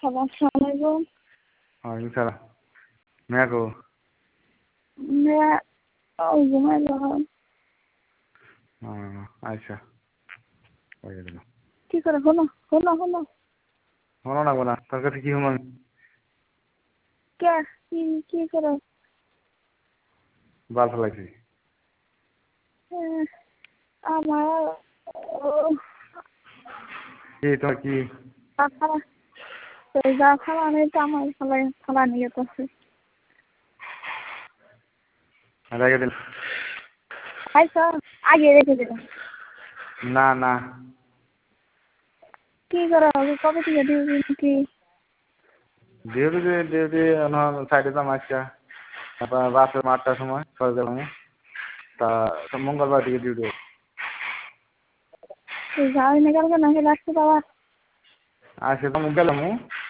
আসসালামু আলাইকুম। ওয়ালাইকুম সালাম। মেয়া কো? মেয়া ঘুমাইল এখন। আচ্ছা হয়ে গেল। কি করে শোনো শোনো শোনো শোনো না বলা তোর কাছে কি শুনো? কে কি কি করে? বাল ফেলাইছি। আমার কি তোর কি? যা খাওয়া নেই তো আমার খালা নিয়ে করছে। রেখে দিল। আচ্ছা আগে রেখে দিলাম। না না কি করে হবে কবে থেকে ডিউটি নাকি? ডিউটি সাইডে দাম আজকে তারপর রাতে 8টার সময় চলে গেলাম। তা মঙ্গলবার দিকে ডিউটি। যাওয়াই না কালকে নাকি রাখতে পাওয়া? আজকে তো গেলাম